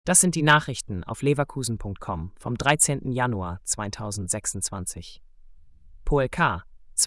Das sind die Nachrichten auf leverkusen.com vom 13. Januar 2026. Polk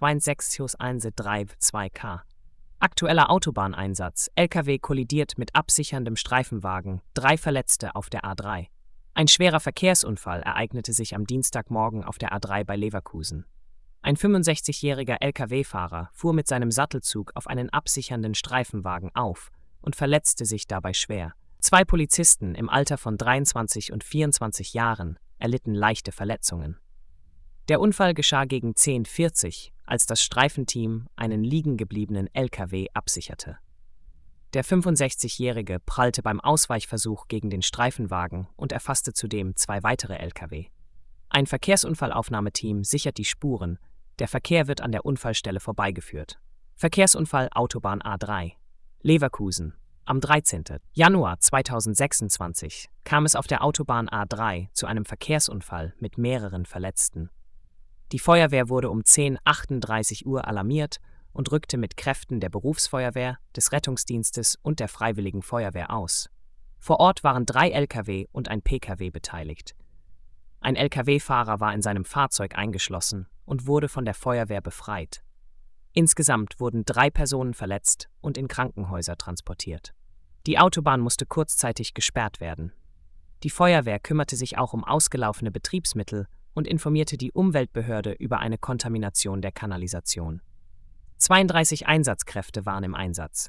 26-1-3-2K. Aktueller Autobahneinsatz. LKW kollidiert mit absicherndem Streifenwagen. 3 Verletzte auf der A3. Ein schwerer Verkehrsunfall ereignete sich am Dienstagmorgen auf der A3 bei Leverkusen. Ein 65-jähriger LKW-Fahrer fuhr mit seinem Sattelzug auf einen absichernden Streifenwagen auf und verletzte sich dabei schwer. 2 Polizisten im Alter von 23 und 24 Jahren erlitten leichte Verletzungen. Der Unfall geschah gegen 10:40 Uhr, als das Streifenteam einen liegengebliebenen LKW absicherte. Der 65-Jährige prallte beim Ausweichversuch gegen den Streifenwagen und erfasste zudem 2 weitere LKW. Ein Verkehrsunfallaufnahmeteam sichert die Spuren, der Verkehr wird an der Unfallstelle vorbeigeführt. Verkehrsunfall Autobahn A3. Leverkusen. Am 13. Januar 2026 kam es auf der Autobahn A3 zu einem Verkehrsunfall mit mehreren Verletzten. Die Feuerwehr wurde um 10:38 Uhr alarmiert und rückte mit Kräften der Berufsfeuerwehr, des Rettungsdienstes und der Freiwilligen Feuerwehr aus. Vor Ort waren 3 Lkw und ein Pkw beteiligt. Ein Lkw-Fahrer war in seinem Fahrzeug eingeschlossen und wurde von der Feuerwehr befreit. Insgesamt wurden 3 Personen verletzt und in Krankenhäuser transportiert. Die Autobahn musste kurzzeitig gesperrt werden. Die Feuerwehr kümmerte sich auch um ausgelaufene Betriebsmittel und informierte die Umweltbehörde über eine Kontamination der Kanalisation. 32 Einsatzkräfte waren im Einsatz.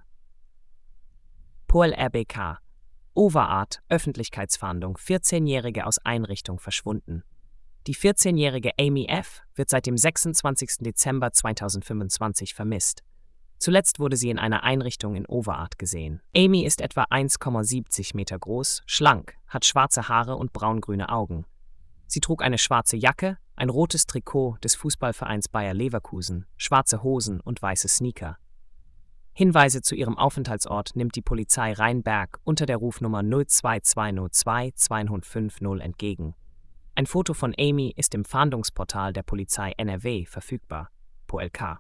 PolRBK. Overart, Öffentlichkeitsfahndung, 14-Jährige aus Einrichtung verschwunden. Die 14-jährige Amy F. wird seit dem 26. Dezember 2025 vermisst. Zuletzt wurde sie in einer Einrichtung in Overart gesehen. Amy ist etwa 1,70 Meter groß, schlank, hat schwarze Haare und braungrüne Augen. Sie trug eine schwarze Jacke, ein rotes Trikot des Fußballvereins Bayer Leverkusen, schwarze Hosen und weiße Sneaker. Hinweise zu ihrem Aufenthaltsort nimmt die Polizei Rheinberg unter der Rufnummer 02202 250 entgegen. Ein Foto von Amy ist im Fahndungsportal der Polizei NRW verfügbar. Polk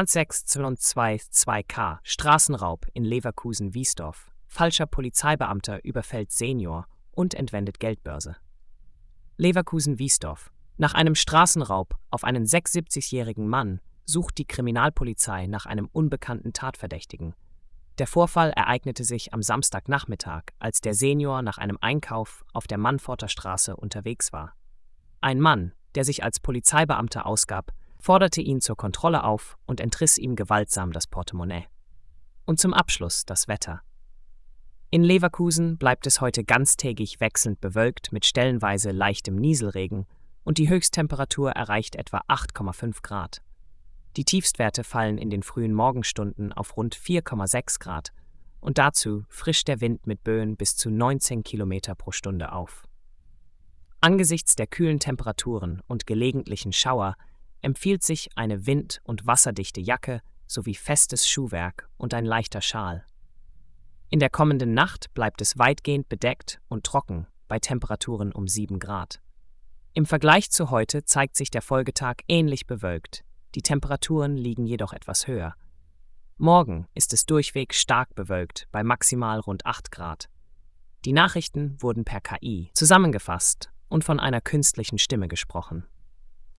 26-2-2K. Straßenraub in Leverkusen-Wiesdorf. Falscher Polizeibeamter überfällt Senior und entwendet Geldbörse. Leverkusen-Wiesdorf. Nach einem Straßenraub auf einen 76-jährigen Mann sucht die Kriminalpolizei nach einem unbekannten Tatverdächtigen. Der Vorfall ereignete sich am Samstagnachmittag, als der Senior nach einem Einkauf auf der Mannforter Straße unterwegs war. Ein Mann, der sich als Polizeibeamter ausgab, forderte ihn zur Kontrolle auf und entriss ihm gewaltsam das Portemonnaie. Und zum Abschluss das Wetter. In Leverkusen bleibt es heute ganztägig wechselnd bewölkt mit stellenweise leichtem Nieselregen und die Höchsttemperatur erreicht etwa 8,5 Grad. Die Tiefstwerte fallen in den frühen Morgenstunden auf rund 4,6 Grad und dazu frischt der Wind mit Böen bis zu 19 Kilometer pro Stunde auf. Angesichts der kühlen Temperaturen und gelegentlichen Schauer empfiehlt sich eine wind- und wasserdichte Jacke sowie festes Schuhwerk und ein leichter Schal. In der kommenden Nacht bleibt es weitgehend bedeckt und trocken bei Temperaturen um 7 Grad. Im Vergleich zu heute zeigt sich der Folgetag ähnlich bewölkt, die Temperaturen liegen jedoch etwas höher. Morgen ist es durchweg stark bewölkt bei maximal rund 8 Grad. Die Nachrichten wurden per KI zusammengefasst und von einer künstlichen Stimme gesprochen.